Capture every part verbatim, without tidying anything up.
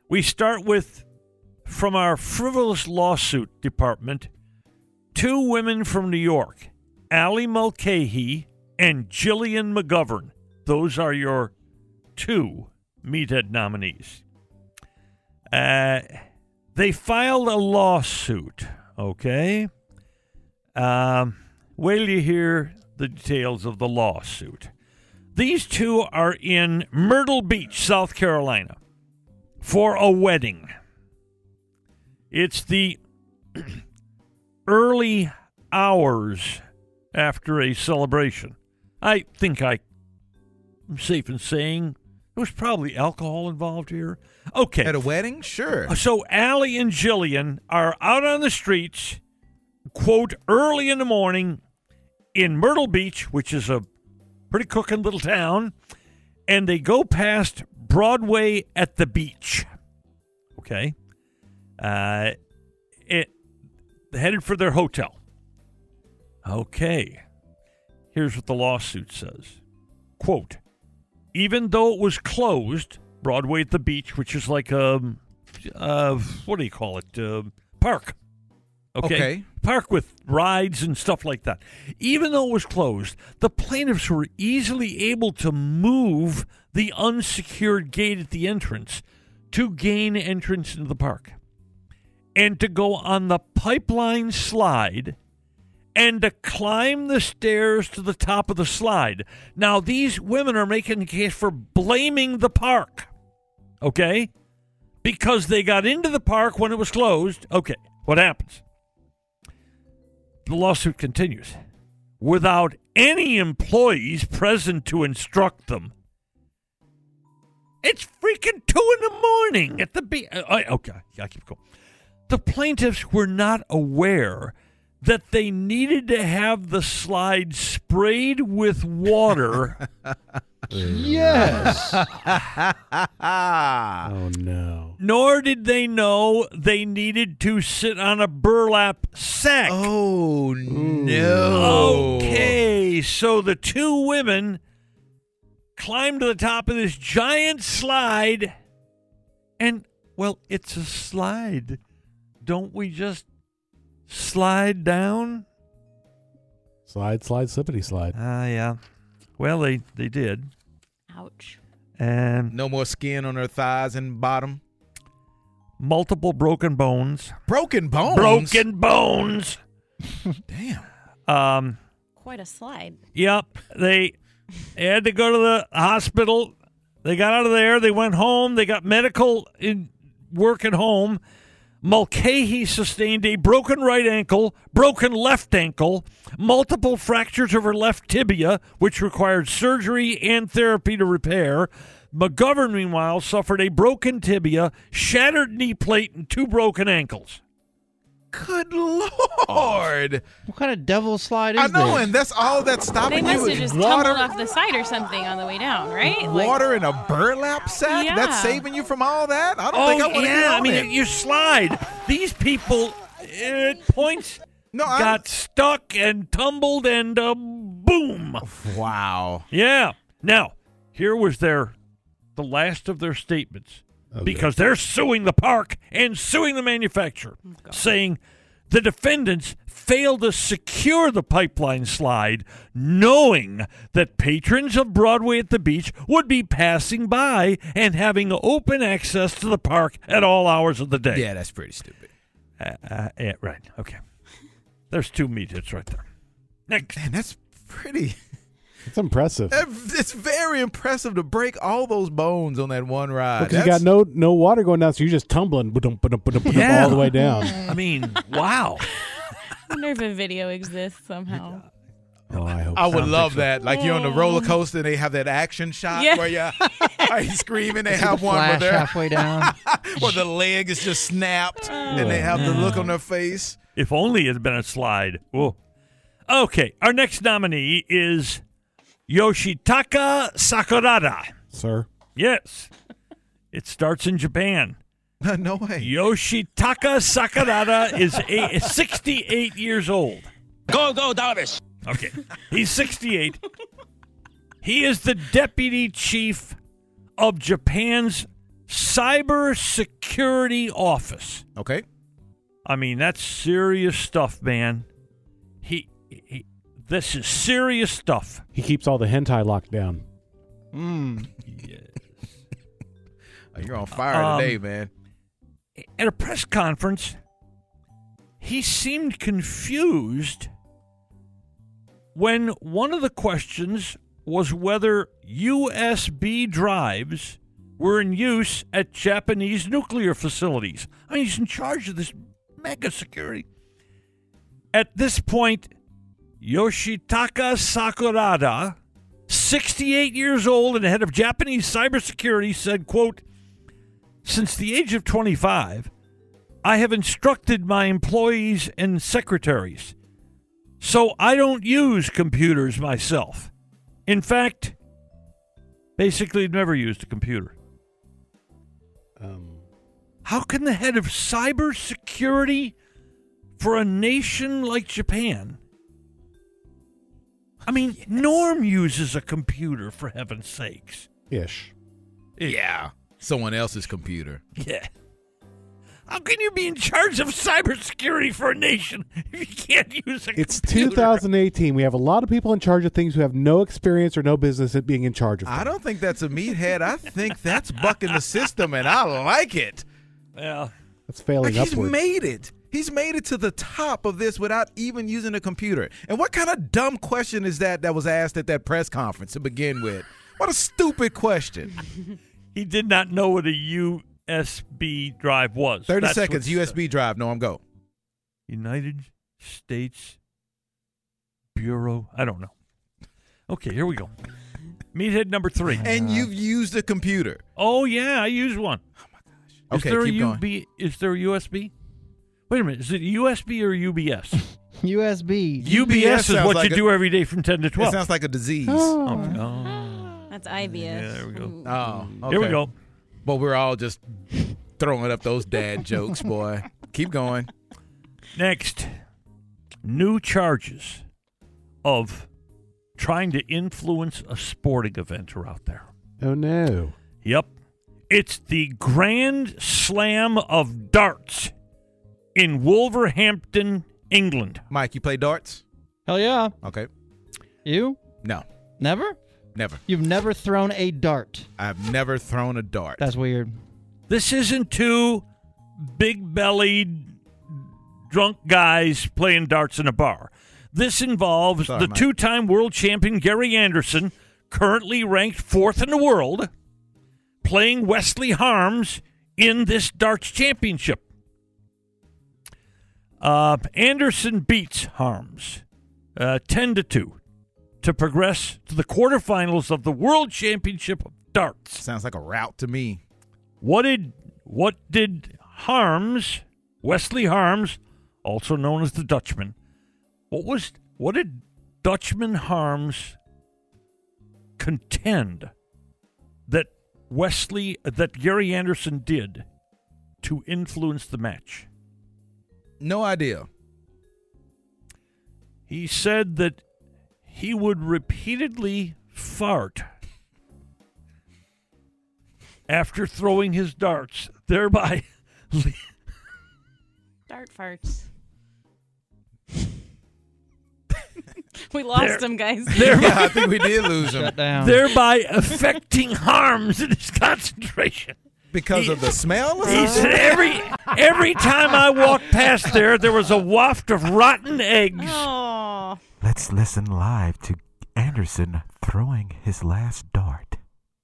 We start with, from our frivolous lawsuit department, two women from New York, Allie Mulcahy and Jillian McGovern. Those are your two Meathead nominees. Uh, they filed a lawsuit, okay? Um, wait till you hear the details of the lawsuit. These two are in Myrtle Beach, South Carolina, for a wedding. It's the early hours after a celebration. I think I, I'm safe in saying there was probably alcohol involved here. Okay. At a wedding? Sure. So Allie and Jillian are out on the streets, quote, early in the morning in Myrtle Beach, which is a pretty cooking little town, and they go past Broadway at the beach. Okay. Uh, it headed for their hotel. Okay. Here's what the lawsuit says. Quote, even though it was closed, Broadway at the beach, which is like a, uh, what do you call it? Uh, park. Okay. Okay. Park with rides and stuff like that. Even though it was closed, the plaintiffs were easily able to move the unsecured gate at the entrance to gain entrance into the park and to go on the pipeline slide and to climb the stairs to the top of the slide. Now, these women are making the case for blaming the park, okay? Because they got into the park when it was closed. Okay, what happens? The lawsuit continues. Without any employees present to instruct them. It's freaking two in the morning at the beach. Okay, I keep going. The plaintiffs were not aware that they needed to have the slide sprayed with water. Yes. Oh, no. Nor did they know they needed to sit on a burlap sack. Oh, no. Okay, so the two women climbed to the top of this giant slide, and, well, it's a slide. Don't we just slide down? Slide, slide, slippity slide. Ah, uh, yeah. Well, they, they did. Ouch. And No more skin on her thighs and bottom. multiple broken bones. Broken bones? Broken bones. Damn. Um, Quite a slide. Yep. They, they had to go to the hospital. They got out of there. They went home. They got medical in, work at home. Mulcahy sustained a broken right ankle, broken left ankle, multiple fractures of her left tibia, which required surgery and therapy to repair. McGovern, meanwhile, suffered a broken tibia, shattered knee plate, and two broken ankles. Good Lord. What kind of devil slide is I know, this? and that's all that's They stopping must you have is just water, tumbled off the side or something on the way down, right? Like, water in a burlap sack? Yeah. That's saving you from all that? I don't Oh, think I want to yeah. get on I mean, it. you slide. These people, at points, No, I'm- got stuck and tumbled and uh, boom. Wow. Yeah. Now, here was their the last of their statements Okay. because they're suing the park and suing the manufacturer, saying the defendants failed to secure the pipeline slide, knowing that patrons of Broadway at the beach would be passing by and having open access to the park at all hours of the day. Yeah, that's pretty stupid. Uh, uh, yeah, right. Okay. There's two meat hits right there. Next. Man, that's pretty... It's impressive. It's very impressive to break all those bones on that one ride. Because you got no no water going down, so you're just tumbling ba-dum, ba-dum, ba-dum, ba-dum, Yeah. all the way down. I mean, wow. I wonder if a video exists somehow. Oh, I hope I would Sounds love like so. that. Like you're on the roller coaster and they have that action shot Yeah. where you are you screaming. They See the have one where, flash they're, halfway down. where the leg is just snapped and they have the look on their face. If only it had been a slide. Whoa. Okay, our next nominee is Yoshitaka Sakurada. Sir. Yes. It starts in Japan. No way. Yoshitaka Sakurada is a, sixty-eight years old. Go, go, Darvish. Okay. He's sixty-eight. He is the deputy chief of Japan's cybersecurity office. Okay. I mean, that's serious stuff, man. He, he this is serious stuff. He keeps all the hentai locked down. Mm. Yes. Oh, you're on fire Um, today, man. At a press conference, he seemed confused when one of the questions was whether U S B drives were in use at Japanese nuclear facilities. I mean, he's in charge of this mega security. At this point, Yoshitaka Sakurada, sixty-eight years old and head of Japanese cybersecurity, said, quote, "Since the age of twenty-five, I have instructed my employees and secretaries, so I don't use computers myself. In fact, basically never used a computer." Um, How can the head of cybersecurity for a nation like Japan? I mean, Norm uses a computer, for heaven's sakes. ish. Yeah. Someone else's computer. Yeah. How can you be in charge of cybersecurity for a nation if you can't use a It's computer? two thousand eighteen. We have a lot of people in charge of things who have no experience or no business at being in charge of them. I don't think that's a meathead. I think that's bucking the system, and I like it. Yeah. That's failing Like he's upward. made it. He's made it to the top of this without even using a computer. And what kind of dumb question is that that was asked at that press conference to begin with? What a stupid question. He did not know what a U S B drive was. thirty That's seconds, what- U S B drive. No, I'm go. United States Bureau. I don't know. Okay, here we go. Meathead number three. And you've used a computer. Oh, yeah, I use one. Is Okay, there a keep U going. B? Is there a U S B? Wait a minute. Is it U S B or U B S? U S B. U B S is sounds what like you a- do every day from ten to It twelve. sounds like a disease. Oh. Okay. Oh. That's I B S. Yeah, there we go. Ooh. Oh, okay. Here we go. But we're all just throwing up those dad jokes, boy. Keep going. Next, new charges of trying to influence a sporting event are out there. Oh, no. Yep. It's the Grand Slam of Darts in Wolverhampton, England. Mike, you play darts? Hell yeah. Okay. You? No, Never? never. You've never thrown a dart. I've never thrown a dart. That's weird. This isn't two big-bellied drunk guys playing darts in a bar. This involves Sorry, the Mike. two-time world champion Gary Anderson, currently ranked fourth in the world, playing Wesley Harms in this darts championship. Uh, Anderson beats Harms uh, ten to two to progress to the quarterfinals of the World Championship of Darts. Sounds like a route to me. What did what did Harms, Wesley Harms, also known as the Dutchman, what was what did Dutchman Harms contend that Wesley that Gary Anderson did to influence the match? No idea. He said that he would repeatedly fart after throwing his darts, thereby Dart farts. We lost There- him, guys. thereby, Yeah, I think we did lose him Shut down. thereby affecting Harms in his concentration. because He- of the smell. Or He something? said every every time I walked past there, there was a waft of rotten eggs. Oh. Let's listen live to Anderson throwing his last dart.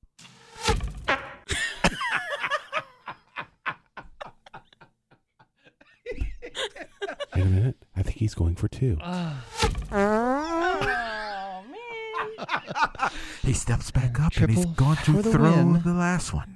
Wait a minute. I think he's going for two. Oh, man. He steps back up and he's Triple going to for the throw win. the last one.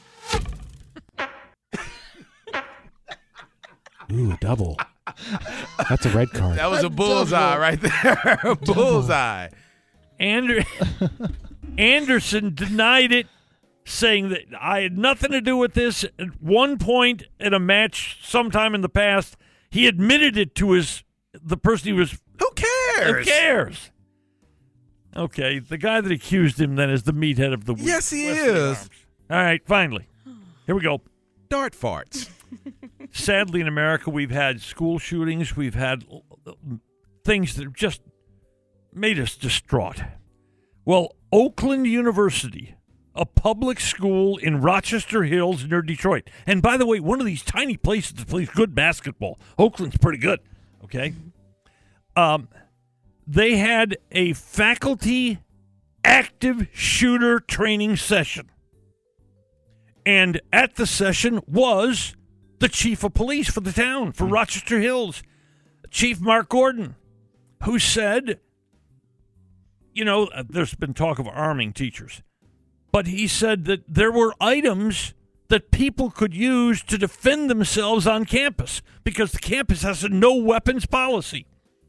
Ooh, double. That's a red card. That was a bullseye right there. A bullseye. Ander- Anderson denied it, saying that I had nothing to do with this. At one point in a match sometime in the past, he admitted it to his the person he was. Who cares? Who cares? Okay, the guy that accused him then is the meathead of the week. Yes, he Wesley is. Harms. All right, finally. Here Here we go. Dart farts. Sadly, in America, we've had school shootings. We've had uh, things that just made us distraught. Well, Oakland University, a public school in Rochester Hills near Detroit. And by the way, one of these tiny places that plays good basketball. Oakland's pretty good, okay? Um, they had a faculty active shooter training session. And at the session was the chief of police for the town, for Rochester Hills, Chief Mark Gordon, who said, you know, uh, there's been talk of arming teachers, but he said that there were items that people could use to defend themselves on campus because the campus has a no weapons policy.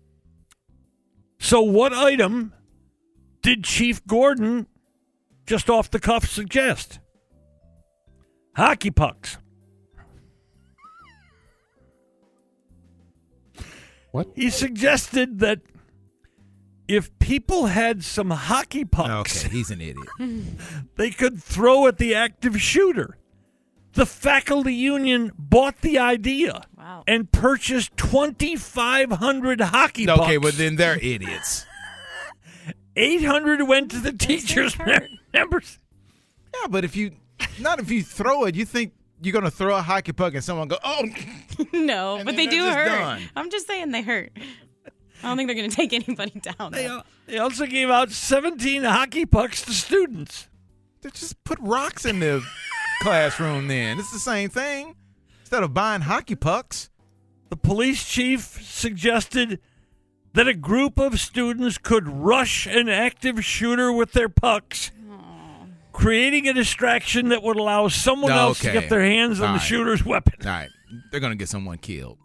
So what item did Chief Gordon just off the cuff suggest? Hockey pucks. What? He suggested that if people had some hockey pucks, Okay, he's an idiot. they could throw at the active shooter. The faculty union bought the idea Wow. and purchased twenty-five hundred hockey pucks. Okay, well then they're idiots. eight hundred went to the teachers' hurt. members. Yeah, but if you, not if you throw it, you think you're gonna throw a hockey puck and someone go, oh, No, And but then they they're do just hurt. done. I'm just saying they hurt. I don't think they're going to take anybody down. They, though. uh, they also gave out seventeen hockey pucks to students. they just put rocks in the classroom. Then it's the same thing. Instead of buying hockey pucks, The police chief suggested that a group of students could rush an active shooter with their pucks, creating a distraction that would allow someone else to Okay. get their hands on All the right. shooter's weapon. all right, they're gonna get someone killed.